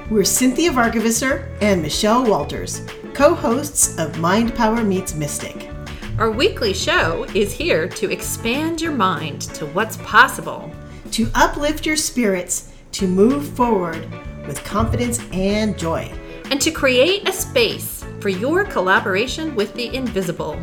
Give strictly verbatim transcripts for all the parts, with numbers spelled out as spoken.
We're Cynthia Varkevisser and Michelle Walters, co-hosts of Mind Power Meets Mystic. Our weekly show is here to expand your mind to what's possible, to uplift your spirits, to move forward with confidence and joy, and to create a space for your collaboration with the invisible.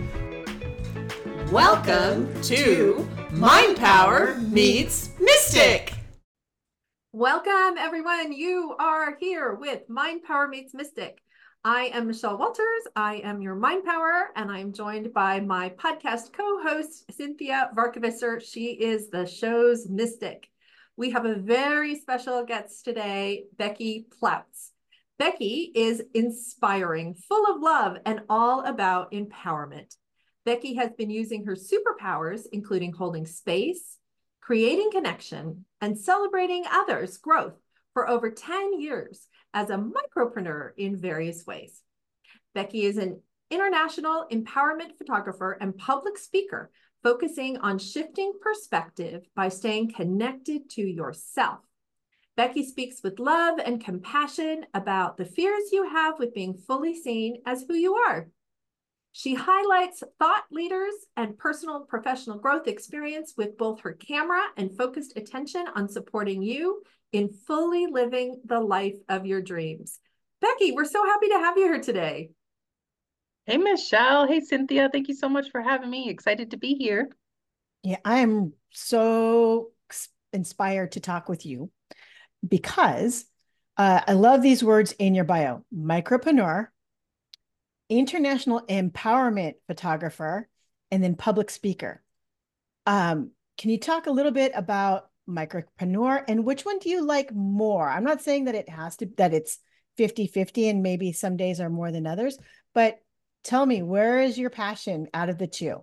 Welcome to Mind Power Meets Mystic. Welcome, everyone. You are here with Mind Power Meets Mystic. I am Michelle Walters. I am your Mind Power, and I'm joined by my podcast co-host, Cynthia Varkevisser. She is the show's mystic. We have a very special guest today, Becky Plautz. Becky is inspiring, full of love, and all about empowerment. Becky has been using her superpowers, including holding space, creating connection, and celebrating others' growth for over ten years as a micropreneur in various ways. Becky is an international empowerment photographer and public speaker, focusing on shifting perspective by staying connected to yourself. Becky speaks with love and compassion about the fears you have with being fully seen as who you are. She highlights thought leaders and personal professional growth experience with both her camera and focused attention on supporting you in fully living the life of your dreams. Becky, we're so happy to have you here today. Hey, Michelle. Hey, Cynthia. Thank you so much for having me. Excited to be here. Yeah, I am so inspired to talk with you because uh, I love these words in your bio: micropreneur, international empowerment photographer, and then public speaker. Um, can you talk a little bit about micropreneur and which one do you like more? I'm not saying that it has to, that it's fifty fifty and maybe some days are more than others, but tell me, where is your passion out of the two?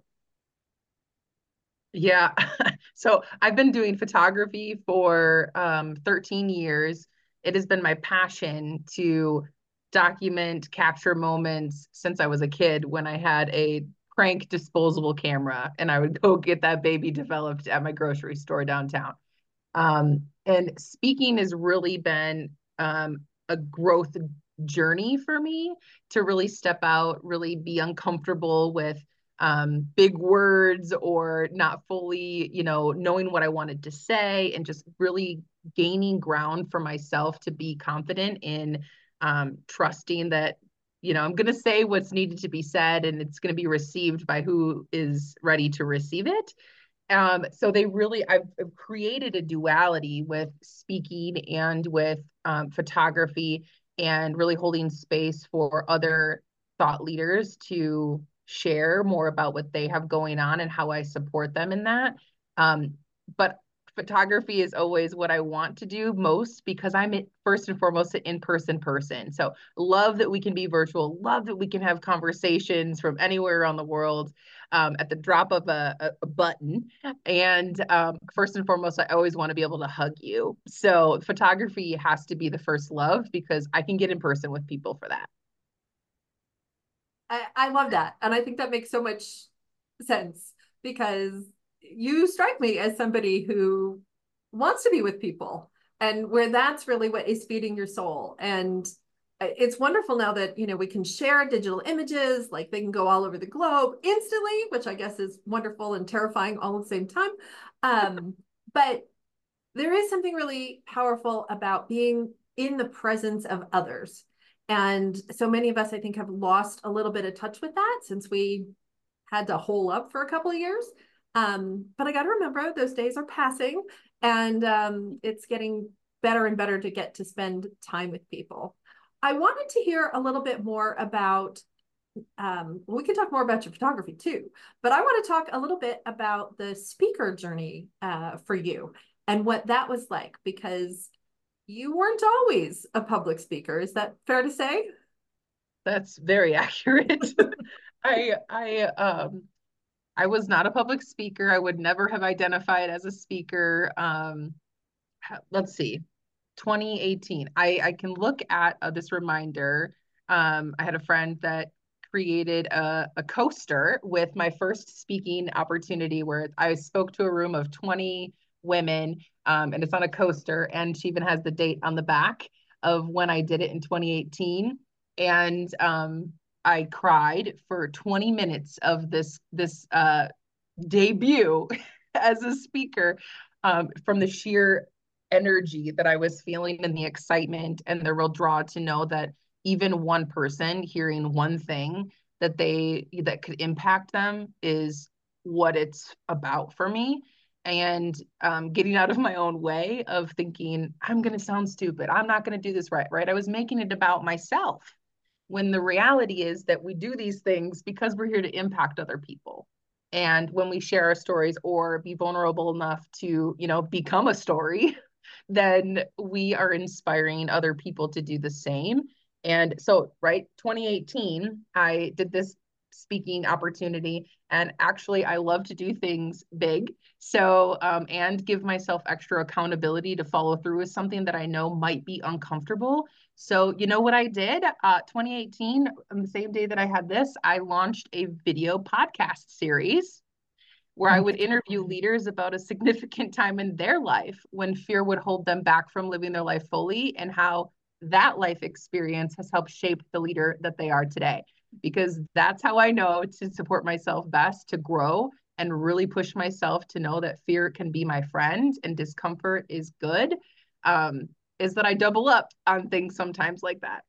Yeah. So I've been doing photography for um, thirteen years. It has been my passion to document, capture moments since I was a kid when I had a crank disposable camera and I would go get that baby developed at my grocery store downtown. Um, and speaking has really been um, a growth journey for me to really step out, really be uncomfortable with um, big words or not fully, you know, knowing what I wanted to say and just really gaining ground for myself to be confident in um, trusting that, you know, I'm going to say what's needed to be said and it's going to be received by who is ready to receive it. Um, so they really, I've, I've created a duality with speaking and with um, photography and really holding space for other thought leaders to share more about what they have going on and how I support them in that. Um, but photography is always what I want to do most because I'm first and foremost an in-person person. So love that we can be virtual, love that we can have conversations from anywhere around the world um, at the drop of a, a button. And um, first and foremost, I always want to be able to hug you. So photography has to be the first love because I can get in person with people for that. I, I love that. And I think that makes so much sense because you strike me as somebody who wants to be with people and where that's really what is feeding your soul. And it's wonderful now that, you know, we can share digital images, like they can go all over the globe instantly, which I guess is wonderful and terrifying all at the same time. Um, but there is something really powerful about being in the presence of others. And so many of us, I think, have lost a little bit of touch with that since we had to hole up for a couple of years. Um, but I got to remember those days are passing and um, it's getting better and better to get to spend time with people. I wanted to hear a little bit more about, um, we can talk more about your photography too, but I want to talk a little bit about the speaker journey uh, for you and what that was like, because you weren't always a public speaker. Is that fair to say? That's very accurate. I, I, um, I was not a public speaker. I would never have identified as a speaker. Um, let's see, twenty eighteen. I, I can look at uh, this reminder. Um, I had a friend that created a, a coaster with my first speaking opportunity where I spoke to a room of twenty women, um, and it's on a coaster, and she even has the date on the back. of when I did it in twenty eighteen. And um, I cried for twenty minutes of this, this uh, debut as a speaker, um, from the sheer energy that I was feeling and the excitement and the real draw to know that even one person hearing one thing that they that could impact them is what it's about for me. And um, getting out of my own way of thinking, I'm going to sound stupid, I'm not going to do this right, right? I was making it about myself, when the reality is that we do these things because we're here to impact other people. And when we share our stories or be vulnerable enough to, you know, become a story, then we are inspiring other people to do the same. And so, right, twenty eighteen, I did this speaking opportunity, and actually I love to do things big. So, um, and give myself extra accountability to follow through with something that I know might be uncomfortable. So, you know what I did? Uh, twenty eighteen, on the same day that I had this, I launched a video podcast series where I would interview leaders about a significant time in their life when fear would hold them back from living their life fully, and how that life experience has helped shape the leader that they are today. Because that's how I know to support myself best, to grow and really push myself to know that fear can be my friend and discomfort is good, um, is that I double up on things sometimes like that.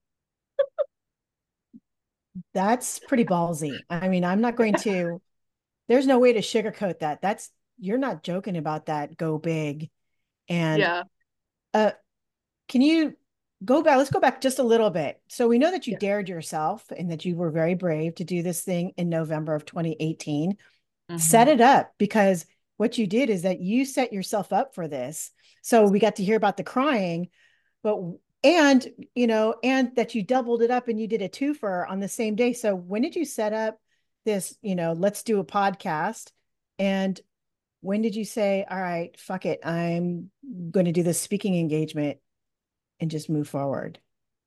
That's pretty ballsy. I mean, I'm not going to, there's no way to sugarcoat that. That's, you're not joking about that. Go big. And yeah. uh, can you go back? Let's go back just a little bit. So we know that you yeah. dared yourself and that you were very brave to do this thing in November of twenty eighteen. Mm-hmm. Set it up, because what you did is that you set yourself up for this. So we got to hear about the crying, but and you know, and that you doubled it up and you did a twofer on the same day. So when did you set up this, you know, let's do a podcast? And when did you say, all right, fuck it, I'm going to do this speaking engagement and just move forward?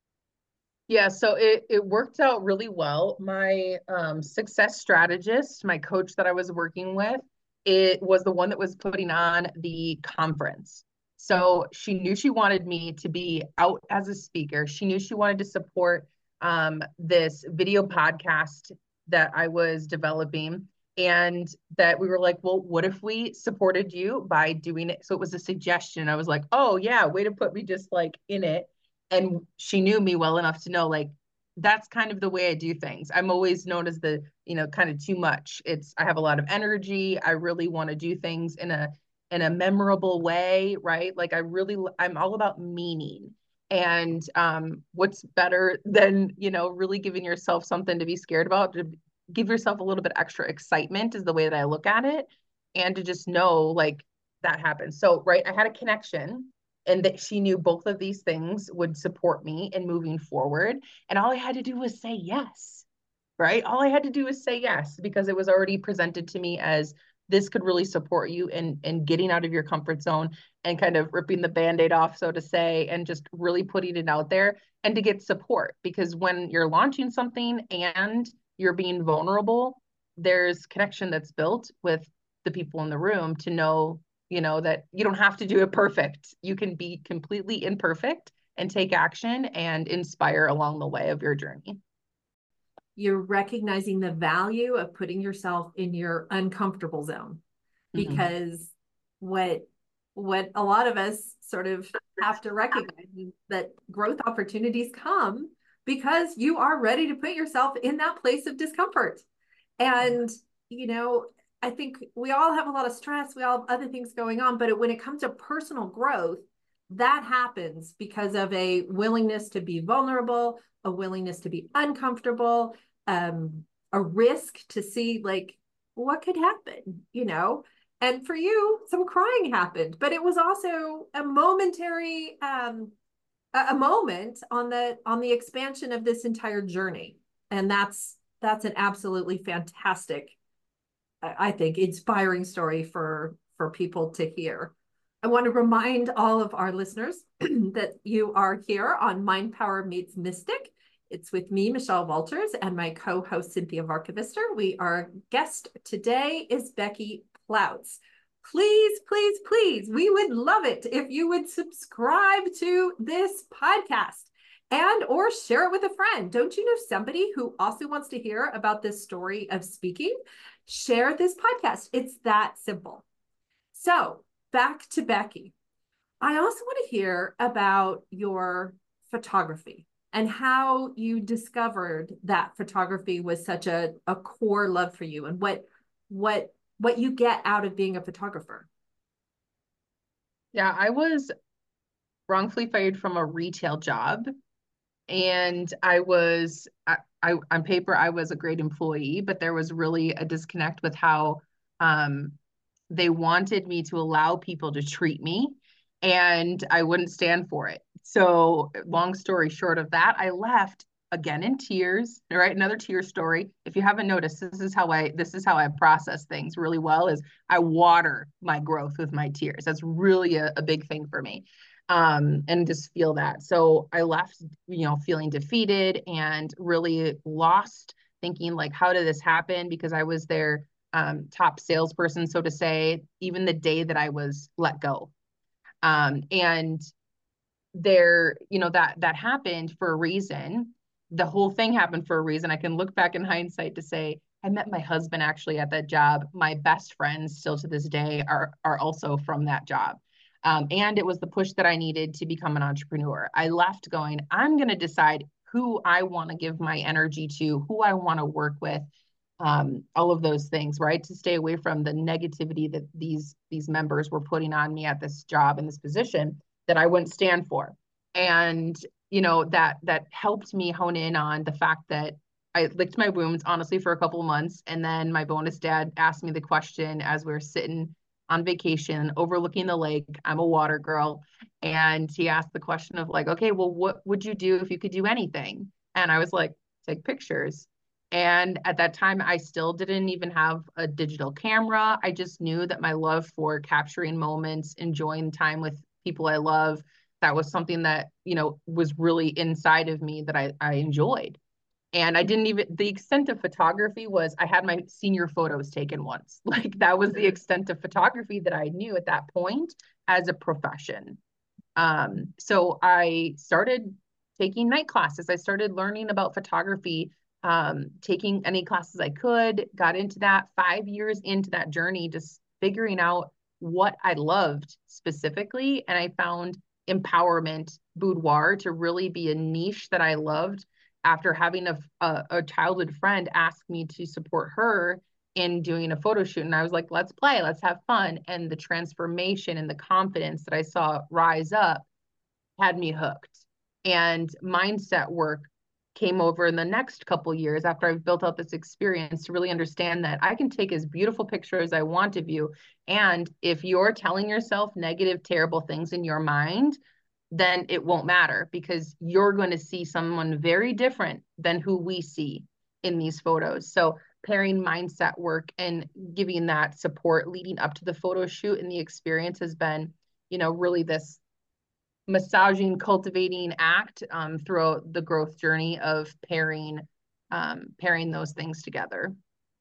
Yeah, so it, it worked out really well. My um, success strategist, my coach that I was working with, it was the one that was putting on the conference. So she knew she wanted me to be out as a speaker. She knew she wanted to support um, this video podcast that I was developing. And that we were like, well, what if we supported you by doing it? So it was a suggestion. I was like, oh yeah, way to put me just like in it. And she knew me well enough to know, like, that's kind of the way I do things. I'm always known as the, you know, kind of too much. It's, I have a lot of energy. I really want to do things in a, in a memorable way, right? Like I really, I'm all about meaning. And um, what's better than, you know, really giving yourself something to be scared about, to give yourself a little bit extra excitement is the way that I look at it. And to just know, like, that happens. So, right, I had a connection, and that she knew both of these things would support me in moving forward. And all I had to do was say yes, right? All I had to do was say yes, because it was already presented to me as this could really support you in, in getting out of your comfort zone and kind of ripping the Band-Aid off, so to say, and just really putting it out there and to get support. Because when you're launching something and you're being vulnerable, there's connection that's built with the people in the room to know, you know, that you don't have to do it perfect. You can be completely imperfect and take action and inspire along the way of your journey. You're recognizing the value of putting yourself in your uncomfortable zone, because mm-hmm. what what a lot of us sort of have to recognize is that growth opportunities come because you are ready to put yourself in that place of discomfort. And, you know, I think we all have a lot of stress. We all have other things going on, but when it comes to personal growth, that happens because of a willingness to be vulnerable, a willingness to be uncomfortable, um, a risk to see, like, what could happen, you know? And for you, some crying happened, but it was also a momentary, um, a moment on the on the expansion of this entire journey. And that's that's an absolutely fantastic, I think, inspiring story for for people to hear. I want to remind all of our listeners that you are here on Mind Power Meets Mystic. It's with me, Michelle Walters, and my co-host, Cynthia Varkevister. We, our guest today is Becky Plautz, please, please, please, we would love it if you would subscribe to this podcast and or share it with a friend. Don't you know somebody who also wants to hear about this story of speaking? Share this podcast. It's that simple. So back to Becky. I also want to hear about your photography and how you discovered that photography was such a, a core love for you, and what what what you get out of being a photographer. Yeah, I was wrongfully fired from a retail job, and I was I, I on paper I was a great employee, but there was really a disconnect with how um, they wanted me to allow people to treat me, and I wouldn't stand for it. So long story short of that, I left again in tears, right? Another tear story. If you haven't noticed, this is how I this is how I process things really well, is I water my growth with my tears. That's really a, a big thing for me. Um, and just feel that. So I left, you know, feeling defeated and really lost, thinking like, how did this happen? Because I was their um, top salesperson, so to say, even the day that I was let go. Um, and there, you know, that that happened for a reason. The whole thing happened for a reason. I can look back in hindsight to say, I met my husband actually at that job. My best friends still to this day are are also from that job. Um, and it was the push that I needed to become an entrepreneur. I left going, I'm going to decide who I want to give my energy to, who I want to work with, um, all of those things, right? To stay away from the negativity that these these members were putting on me at this job, in this position that I wouldn't stand for. And, you know, that that helped me hone in on the fact that I licked my wounds, honestly, for a couple of months. And then my bonus dad asked me the question as we were sitting on vacation, overlooking the lake. I'm a water girl. And he asked the question of like, okay, well, what would you do if you could do anything? And I was like, take pictures. And at that time, I still didn't even have a digital camera. I just knew that my love for capturing moments, enjoying time with people I love, that was something that, you know, was really inside of me that I, I enjoyed. And I didn't even, the extent of photography was I had my senior photos taken once. Like that was the extent of photography that I knew at that point as a profession. Um, so I started taking night classes. I started learning about photography, um, taking any classes I could, got into that five years into that journey, just figuring out what I loved specifically. And I found empowerment boudoir to really be a niche that I loved, after having a, a, a childhood friend ask me to support her in doing a photo shoot. And I was like, let's play, let's have fun. And the transformation and the confidence that I saw rise up had me hooked. And mindset work came over in the next couple of years after I've built out this experience to really understand that I can take as beautiful picture as I want of you. And if you're telling yourself negative, terrible things in your mind, then it won't matter, because you're going to see someone very different than who we see in these photos. So pairing mindset work and giving that support leading up to the photo shoot and the experience has been, you know, really this massaging, cultivating act um, throughout the growth journey of pairing, um, pairing those things together.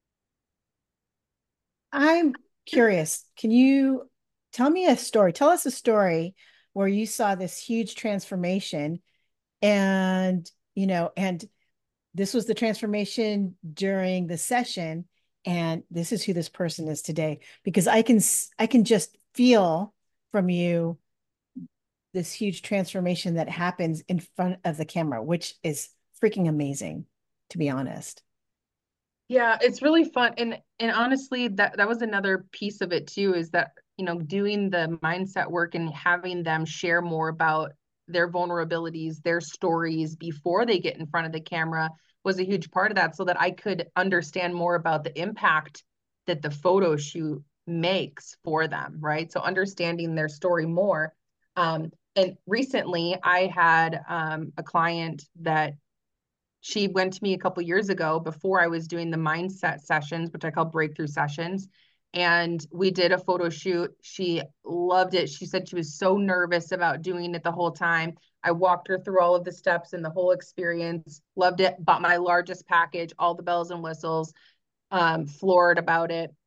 I'm curious. Can you tell me a story? Tell us a story where you saw this huge transformation, and, you know, and this was the transformation during the session, and this is who this person is today. Because I can, I can just feel from you this huge transformation that happens in front of the camera, which is freaking amazing, to be honest. Yeah, it's really fun. And and honestly, that that was another piece of it too, is that, you know, doing the mindset work and having them share more about their vulnerabilities, their stories before they get in front of the camera was a huge part of that, so that I could understand more about the impact that the photo shoot makes for them, right? So understanding their story more. Um, and recently I had um, a client that she went to me a couple years ago before I was doing the mindset sessions, which I call breakthrough sessions. And we did a photo shoot. She loved it. She said she was so nervous about doing it the whole time. I walked her through all of the steps and the whole experience, loved it, bought my largest package, all the bells and whistles, um, floored about it.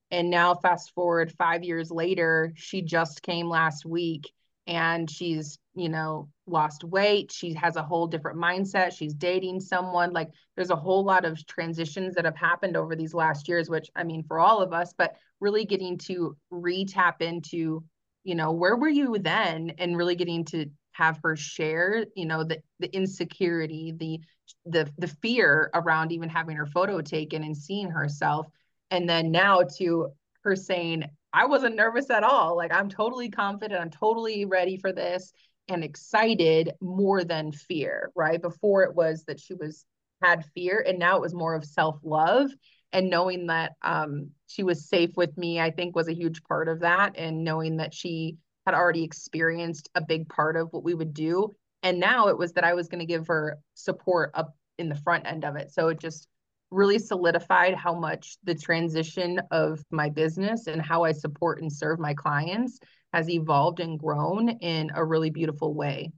And now fast forward five years later, she just came last week and she's, you know, lost weight. She has a whole different mindset. She's dating someone. Like there's a whole lot of transitions that have happened over these last years, which I mean, for all of us, but really getting to re-tap into, you know, where were you then? And really getting to have her share, you know, the, the insecurity, the, the, the fear around even having her photo taken and seeing herself. And then now to her saying, I wasn't nervous at all. Like I'm totally confident. I'm totally ready for this and excited more than fear, right? Before it was that she was had fear, and now it was more of self-love, and knowing that um, she was safe with me, I think was a huge part of that. And knowing that she had already experienced a big part of what we would do. And now it was that I was going to give her support up in the front end of it. So it just really solidified how much the transition of my business and how I support and serve my clients has evolved and grown in a really beautiful way.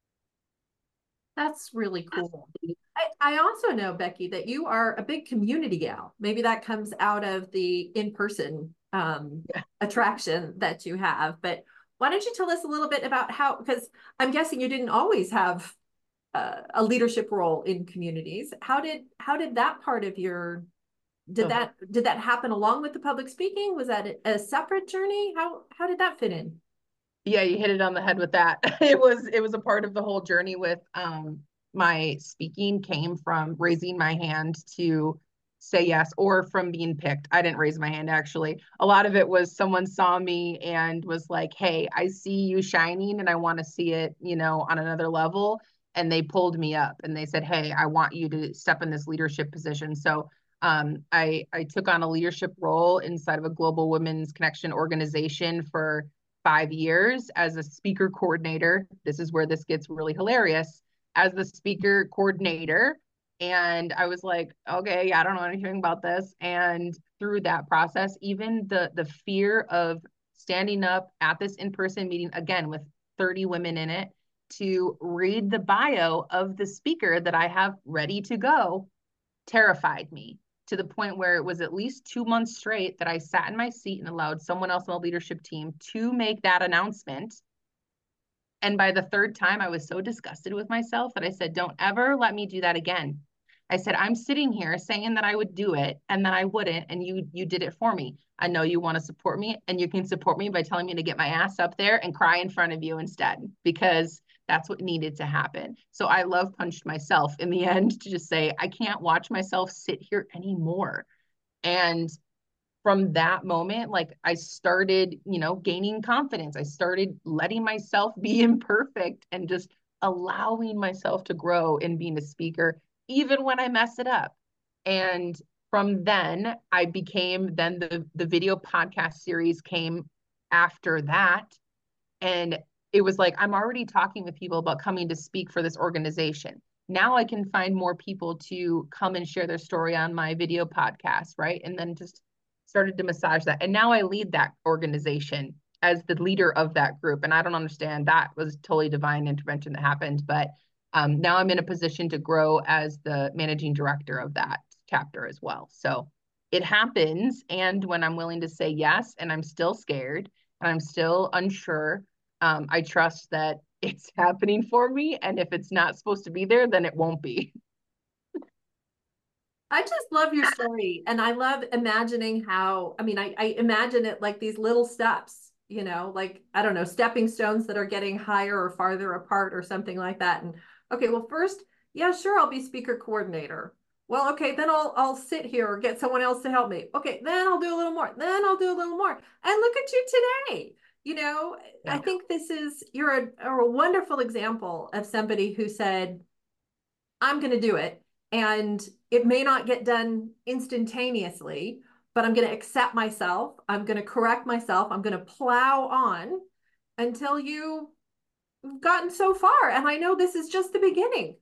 That's really cool. I, I also know, Becky, that you are a big community gal. Maybe that comes out of the in-person um, yeah. attraction that you have. But why don't you tell us a little bit about how, because I'm guessing you didn't always have uh, a leadership role in communities. How did how did that part of your did oh. that did that happen along with the public speaking? Was that a separate journey? How how did that fit in? Yeah, you hit it on the head with that. It was it was a part of the whole journey with um my speaking came from raising my hand to say yes, or from being picked. I didn't raise my hand, actually. A lot of it was someone saw me and was like, hey, I see you shining and I want to see it, you know, on another level. And they pulled me up and they said, hey, I want you to step in this leadership position. So um, I, I took on a leadership role inside of a Global Women's Connection organization for five years as a speaker coordinator. This is where this gets really hilarious. As the speaker coordinator. And I was like, okay, I don't know anything about this. And through that process, even the the fear of standing up at this in-person meeting, again, with thirty women in it, to read the bio of the speaker that I have ready to go, terrified me, to the point where it was at least two months straight that I sat in my seat and allowed someone else on the leadership team to make that announcement. And by the third time, I was so disgusted with myself that I said, don't ever let me do that again. I said, I'm sitting here saying that I would do it and then I wouldn't. And you you did it for me. I know you want to support me, and you can support me by telling me to get my ass up there and cry in front of you instead, because that's what needed to happen. So I love punched myself in the end to just say, I can't watch myself sit here anymore. And from that moment, like I started, you know, gaining confidence. I started letting myself be imperfect and just allowing myself to grow in being a speaker, even when I mess it up. And from then I became, then the, the video podcast series came after that. And it was like, I'm already talking with people about coming to speak for this organization. Now I can find more people to come and share their story on my video podcast, right? And then just started to massage that. And now I lead that organization as the leader of that group. And I don't understand, that was totally divine intervention that happened. But um, now I'm in a position to grow as the managing director of that chapter as well. So it happens. And when I'm willing to say yes, and I'm still scared and I'm still unsure, um, I trust that it's happening for me. And if it's not supposed to be there, then it won't be. I just love your story. And I love imagining how, I mean, I, I imagine it like these little steps, you know, like, I don't know, stepping stones that are getting higher or farther apart or something like that. And okay, well, first, yeah, sure, I'll be speaker coordinator. Well, okay, then I'll, I'll sit here or get someone else to help me. Okay, then I'll do a little more. Then I'll do a little more. And look at you today. You know, yeah. I think this is, you're a, a wonderful example of somebody who said, I'm going to do it. And it may not get done instantaneously, but I'm going to accept myself. I'm going to correct myself. I'm going to plow on until you've gotten so far. And I know this is just the beginning.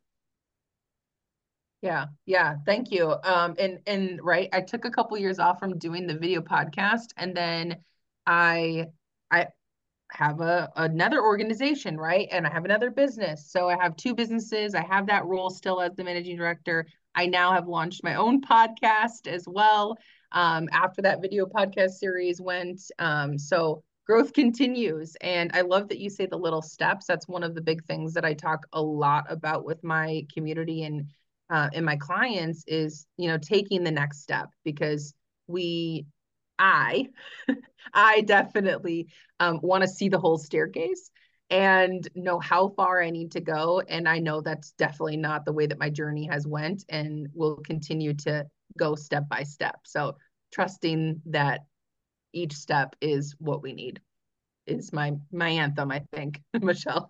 Yeah. Yeah. Thank you. Um, and, and right. I took a couple years off from doing the video podcast, and then I, I, have a another organization, right? And I have another business. So I have two businesses. I have that role still as the managing director. I now have launched my own podcast as well. um, after that video podcast series went. Um, so growth continues. And I love that you say the little steps. That's one of the big things that I talk a lot about with my community and uh, and my clients is, you know, taking the next step, because we, I, I definitely um, want to see the whole staircase and know how far I need to go. And I know that's definitely not the way that my journey has went, and will continue to go step by step. So trusting that each step is what we need is my my anthem, I think, Michelle.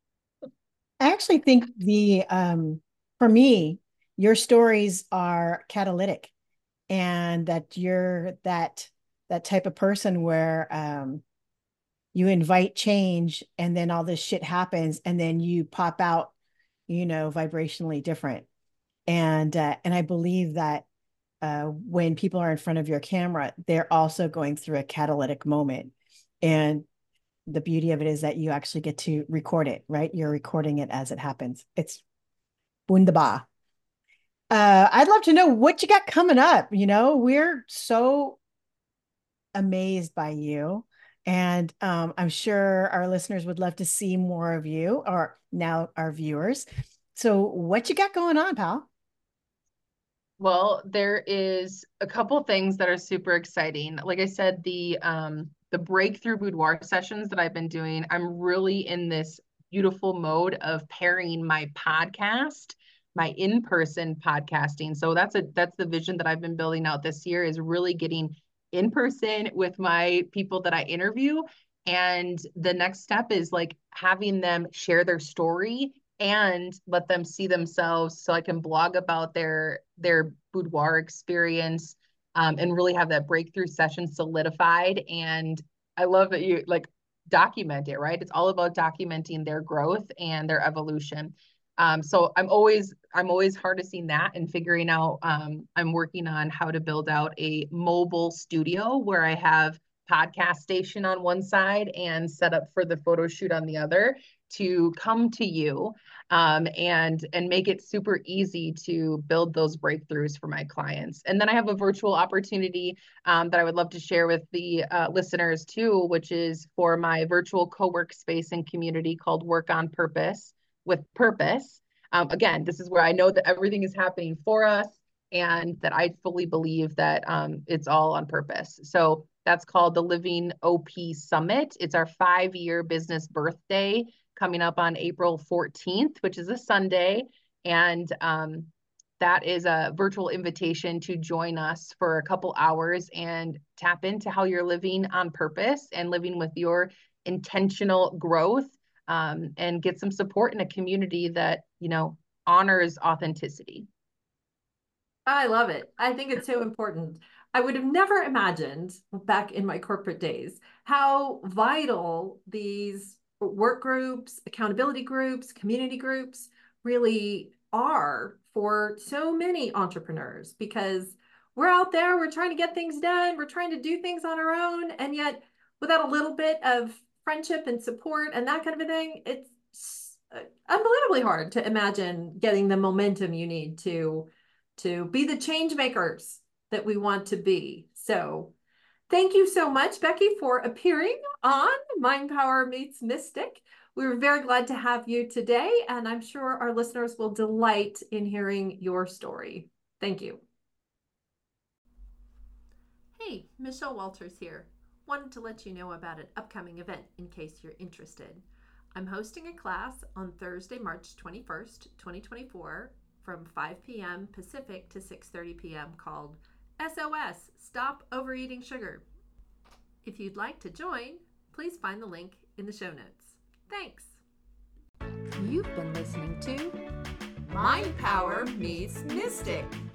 I actually think the um for me, your stories are catalytic, and that you're that that type of person where um you invite change, and then all this shit happens, and then you pop out, you know, vibrationally different. And uh, and I believe that uh, when people are in front of your camera, they're also going through a catalytic moment. And the beauty of it is that you actually get to record it, right? You're recording it as it happens. It's wunderbar. Uh, I'd love to know what you got coming up. You know, we're so amazed by you. And um, I'm sure our listeners would love to see more of you, or now our viewers. So what you got going on, pal? Well, there is a couple things that are super exciting. Like I said, the um the breakthrough boudoir sessions that I've been doing, I'm really in this beautiful mode of pairing my podcast, my in-person podcasting. So that's a that's the vision that I've been building out this year, is really getting in person with my people that I interview. And the next step is like having them share their story and let them see themselves, so I can blog about their their boudoir experience, um, and really have that breakthrough session solidified. And I love that you like document it, right? It's all about documenting their growth and their evolution. Um, so I'm always I'm always harnessing that and figuring out. Um, I'm working on how to build out a mobile studio where I have podcast station on one side and set up for the photo shoot on the other, to come to you um, and and make it super easy to build those breakthroughs for my clients. And then I have a virtual opportunity um, that I would love to share with the uh, listeners too, which is for my virtual co-work space and community called Work on Purpose with Purpose. Um, again, this is where I know that everything is happening for us, and that I fully believe that um, it's all on purpose. So that's called the Living O P Summit. It's our five-year business birthday coming up on April fourteenth, which is a Sunday. And um, that is a virtual invitation to join us for a couple hours and tap into how you're living on purpose and living with your intentional growth, um, and get some support in a community that, you know, honors authenticity. I love it. I think it's so important. I would have never imagined back in my corporate days how vital these work groups, accountability groups, community groups really are for so many entrepreneurs, because we're out there, we're trying to get things done, we're trying to do things on our own, and yet without a little bit of friendship and support and that kind of a thing, it's unbelievably hard to imagine getting the momentum you need to to be the change makers that we want to be. So thank you so much, Becky, for appearing on Mind Power Meets Mystic. We were very glad to have you today, and I'm sure our listeners will delight in hearing your story. Thank you. Hey, Michelle Walters here. Wanted to let you know about an upcoming event in case you're interested. I'm hosting a class on Thursday, March twenty-first, twenty twenty-four, from five p.m. Pacific to six thirty p.m. called S O S, Stop Overeating Sugar. If you'd like to join, please find the link in the show notes. Thanks. You've been listening to Mind Power Meets Mystic.